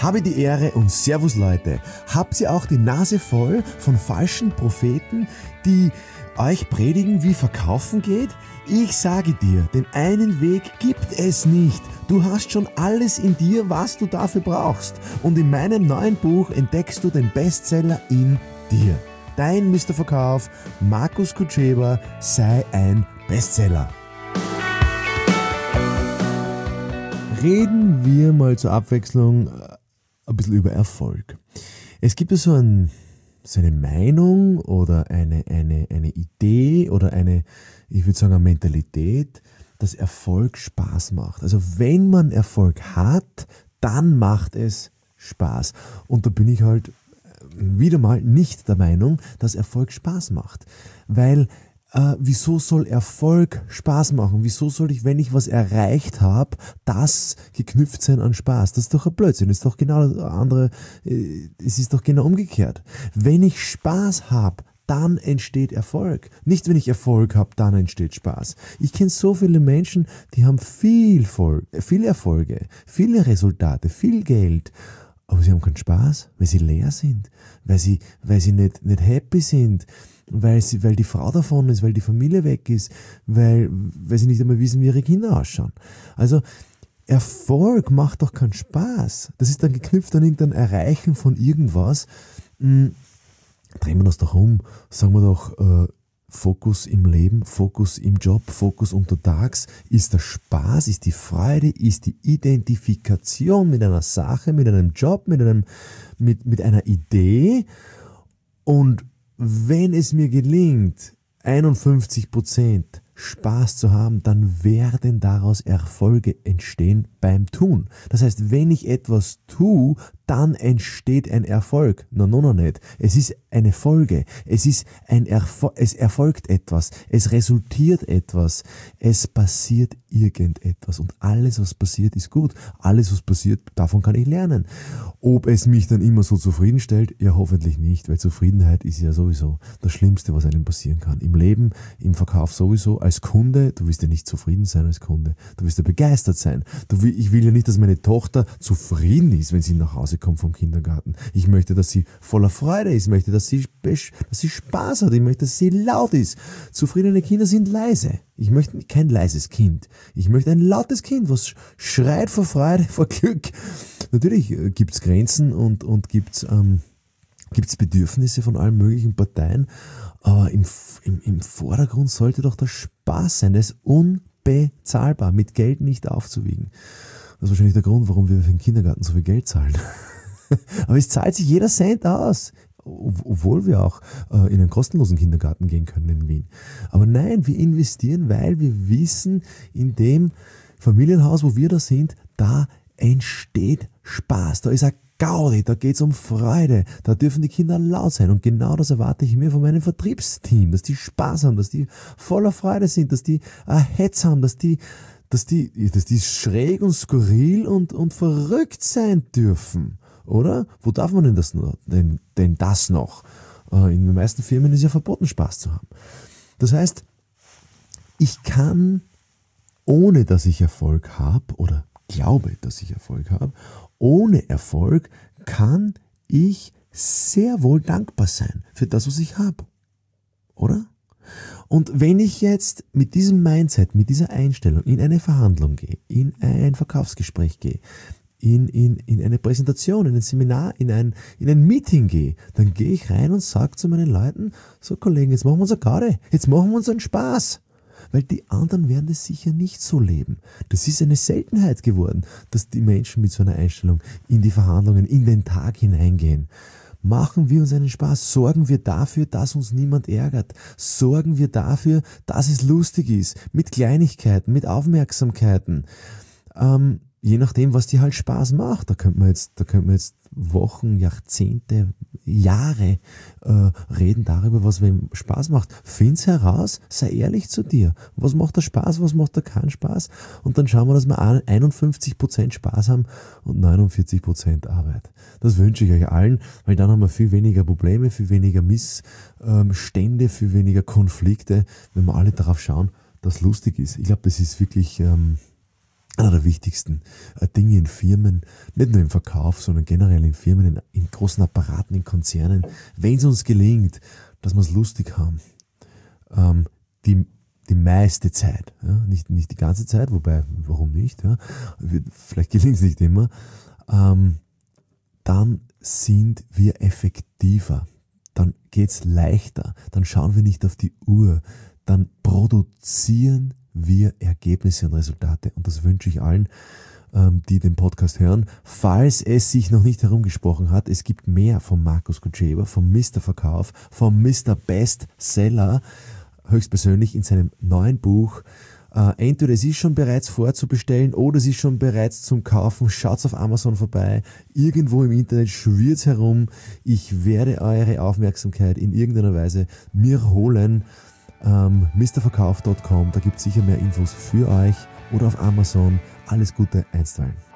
Habe die Ehre und Servus Leute. Habt ihr auch die Nase voll von falschen Propheten, die euch predigen, wie Verkaufen geht? Ich sage dir, den einen Weg gibt es nicht. Du hast schon alles in dir, was du dafür brauchst. Und in meinem neuen Buch entdeckst du den Bestseller in dir. Dein Mr. Verkauf, Markus Kutscheba, sei ein Bestseller. Reden wir mal zur Abwechslung ein bisschen über Erfolg. Es gibt ja so eine Meinung oder eine Idee oder ich würde sagen, eine Mentalität, dass Erfolg Spaß macht. Also wenn man Erfolg hat, dann macht es Spaß. Und da bin ich halt wieder mal nicht der Meinung, dass Erfolg Spaß macht. Weil wieso soll Erfolg Spaß machen? Wieso soll ich, wenn ich was erreicht habe, das geknüpft sein an Spaß? Das ist doch ein Blödsinn. Das ist doch genau das andere. Es ist doch genau umgekehrt. Wenn ich Spaß habe, dann entsteht Erfolg. Nicht, wenn ich Erfolg habe, dann entsteht Spaß. Ich kenne so viele Menschen, die haben viel Erfolge, viele Resultate, viel Geld, aber sie haben keinen Spaß, weil sie leer sind, weil sie nicht happy sind, weil die Frau davon ist, weil die Familie weg ist, weil sie nicht einmal wissen, wie ihre Kinder ausschauen. Also Erfolg macht doch keinen Spaß. Das ist dann geknüpft an irgendein Erreichen von irgendwas. Drehen wir das doch um, sagen wir doch Fokus im Leben, Fokus im Job, Fokus untertags. Ist der Spaß, ist die Freude, ist die Identifikation mit einer Sache, mit einem Job, mit einer Idee. Und wenn es mir gelingt, 51% Spaß zu haben, dann werden daraus Erfolge entstehen beim Tun. Das heißt, wenn ich etwas tue, dann entsteht ein Erfolg. Noch nicht. Es ist eine Folge. Es erfolgt etwas. Es resultiert etwas. Es passiert irgendetwas. Und alles, was passiert, ist gut. Alles, was passiert, davon kann ich lernen. Ob es mich dann immer so zufriedenstellt? Ja, hoffentlich nicht, weil Zufriedenheit ist ja sowieso das Schlimmste, was einem passieren kann. Im Leben, im Verkauf sowieso. Als Kunde, du wirst ja nicht zufrieden sein als Kunde. Du wirst ja begeistert sein. Ich will ja nicht, dass meine Tochter zufrieden ist, wenn sie nach Hause kommt vom Kindergarten. Ich möchte, dass sie voller Freude ist. Ich möchte, dass sie Spaß hat. Ich möchte, dass sie laut ist. Zufriedene Kinder sind leise. Ich möchte kein leises Kind. Ich möchte ein lautes Kind, was schreit vor Freude, vor Glück. Natürlich gibt's Grenzen und gibt's Bedürfnisse von allen möglichen Parteien, aber im Vordergrund sollte doch der Spaß sein. Das ist unbezahlbar, mit Geld nicht aufzuwiegen. Das ist wahrscheinlich der Grund, warum wir für den Kindergarten so viel Geld zahlen. Aber es zahlt sich jeder Cent aus, obwohl wir auch in einen kostenlosen Kindergarten gehen können in Wien. Aber nein, wir investieren, weil wir wissen, in dem Familienhaus, wo wir da sind, da entsteht Spaß. Da ist ein Gaudi, da geht's um Freude, da dürfen die Kinder laut sein und genau das erwarte ich mir von meinem Vertriebsteam, dass die Spaß haben, dass die voller Freude sind, dass die Hetz haben, dass die schräg und skurril und verrückt sein dürfen, oder? Wo darf man denn das noch? In den meisten Firmen ist ja verboten, Spaß zu haben. Das heißt, ich kann, ohne dass ich Erfolg habe oder glaube, dass ich Erfolg habe, ohne Erfolg kann ich sehr wohl dankbar sein für das, was ich habe. Oder? Und wenn ich jetzt mit diesem Mindset, mit dieser Einstellung in eine Verhandlung gehe, in ein Verkaufsgespräch gehe, in eine Präsentation, in ein Seminar, in ein Meeting gehe, dann gehe ich rein und sage zu meinen Leuten, so Kollegen, jetzt machen wir uns eine Garde, jetzt machen wir uns einen Spaß. Weil die anderen werden das sicher nicht so leben. Das ist eine Seltenheit geworden, dass die Menschen mit so einer Einstellung in die Verhandlungen, in den Tag hineingehen. Machen wir uns einen Spaß, sorgen wir dafür, dass uns niemand ärgert, sorgen wir dafür, dass es lustig ist, mit Kleinigkeiten, mit Aufmerksamkeiten, je nachdem, was dir halt Spaß macht. Da könnte man jetzt Wochen, Jahrzehnte, Jahre reden darüber, was wem Spaß macht. Find's heraus, sei ehrlich zu dir. Was macht da Spaß, was macht da keinen Spaß? Und dann schauen wir, dass wir 51% Spaß haben und 49% Arbeit. Das wünsche ich euch allen, weil dann haben wir viel weniger Probleme, viel weniger Missstände, viel weniger Konflikte, wenn wir alle darauf schauen, dass lustig ist. Ich glaube, das ist wirklich einer der wichtigsten Dinge in Firmen, nicht nur im Verkauf, sondern generell in Firmen, in großen Apparaten, in Konzernen, wenn es uns gelingt, dass wir es lustig haben, die meiste Zeit, ja, nicht die ganze Zeit, wobei, warum nicht, ja, vielleicht gelingt es nicht immer, dann sind wir effektiver, dann geht's leichter, dann schauen wir nicht auf die Uhr, dann produzieren wir Ergebnisse und Resultate. Und das wünsche ich allen, die den Podcast hören. Falls es sich noch nicht herumgesprochen hat, es gibt mehr von Markus Kutscheba, vom Mr. Verkauf, vom Mr. Bestseller, höchstpersönlich in seinem neuen Buch. Entweder es ist schon bereits vorzubestellen oder es ist schon bereits zum Kaufen. Schaut auf Amazon vorbei. Irgendwo im Internet schwirrt es herum. Ich werde eure Aufmerksamkeit in irgendeiner Weise mir holen. Mrverkauf.com, da gibt es sicher mehr Infos für euch oder auf Amazon. Alles Gute, einstweilen.